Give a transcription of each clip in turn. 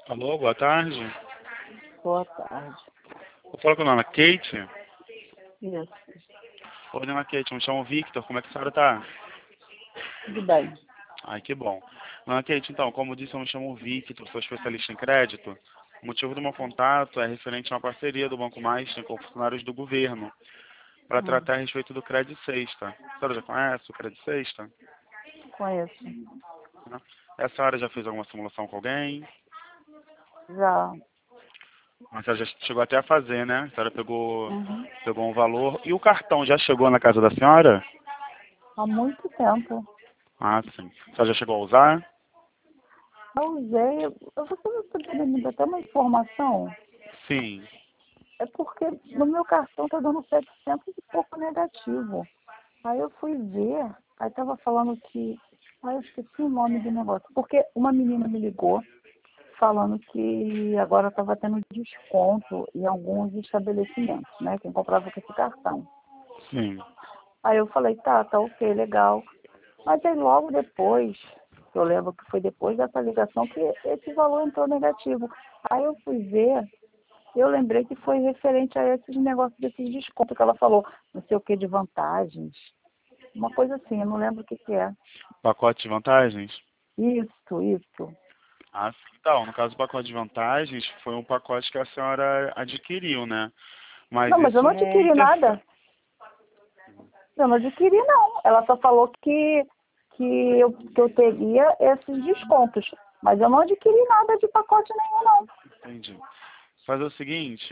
Alô, boa tarde. Boa tarde. Eu falo com a dona Kate. Isso, Oi, dona Kate, me chamo Victor. Como é que a senhora tá? tudo bem. Ai, que bom. Dona Kate, então, como eu disse, eu me chamo Victor, sou especialista em crédito. O motivo do meu contato é referente a uma parceria do Banco Master com funcionários do governo para Hum, tratar a respeito do Crédito Sexta. A senhora já conhece o Crédito Sexta? conheço. Né? E a senhora já fez alguma simulação com alguém? Já. A senhora já chegou até a fazer, né? A senhora Uhum. pegou um valor. E o cartão já chegou na casa da senhora? Há muito tempo. Ah, sim. A senhora já chegou a usar? Eu usei. Você não poderia me dar até uma informação? Sim. É porque no meu cartão está dando 700 e pouco negativo. Aí eu fui ver, aí estava falando que. Aí eu esqueci o nome do negócio. Porque uma menina me ligou falando que agora estava tendo desconto em alguns estabelecimentos, né? Quem comprava com esse cartão. Sim. Aí eu falei, tá ok, legal. Mas aí logo depois, eu lembro que foi depois dessa ligação que esse valor entrou negativo. Aí eu fui ver, eu lembrei que foi referente a esses negócios desses descontos que ela falou, não sei o que de vantagens. Uma coisa assim, eu não lembro o que que é. Pacote de vantagens? Isso. Ah, sim. Então, no caso do pacote de vantagens, foi um pacote que a senhora adquiriu, né? Mas Não, mas eu isso não não adquiri interfere. nada. Eu não adquiri, não. Ela só falou que eu teria esses descontos. Mas eu não adquiri nada de pacote nenhum, não. Entendi. Fazer o seguinte,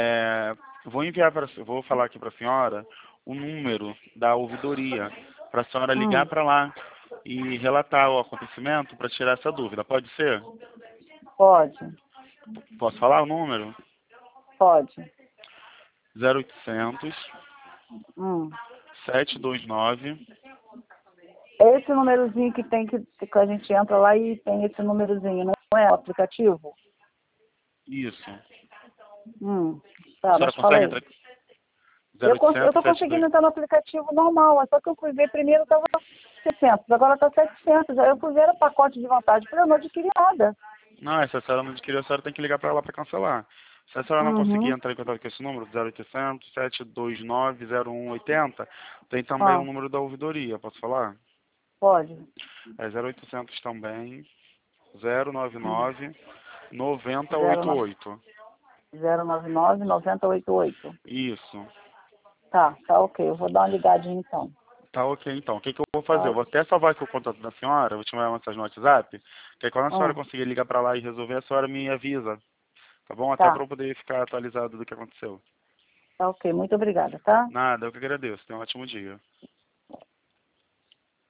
vou falar aqui para a senhora o número da ouvidoria, para a senhora ligar Hum, para lá e relatar o acontecimento para tirar essa dúvida. Pode ser? pode, Posso falar o número? pode. 0800 Hum. 729. Esse númerozinho que a gente entra lá e tem esse númerozinho, não é o aplicativo? Isso. Hum. A Tá, senhora mas fala consegue aí. entrar? Eu 0800 tô conseguindo entrar no aplicativo normal, só que eu fui ver primeiro estava 600, agora tá 700. Aí eu fui ver o pacote de vantagem, falei, eu não adquiri nada. Não, se a senhora não adquiriu, a senhora tem que ligar para lá para cancelar. Se a senhora não conseguir Uhum. entrar em contato com esse número, 0800 729 0180, tem também o Ah, número da ouvidoria, posso falar? pode. É 0800 também, 099 09 9088. 099 9088. Isso. Tá ok. Eu vou dar uma ligadinha então. Tá ok, então. O que que eu vou fazer? Tá Eu vou ok. até salvar aqui o contato da senhora, vou te mandar uma mensagem no WhatsApp, que aí quando a senhora Hum, conseguir ligar para lá e resolver, a senhora me avisa, tá bom? Até para tá. eu poder ficar atualizado do que aconteceu. Tá ok. Muito obrigada, tá? Nada, eu que agradeço. Tenha um ótimo dia.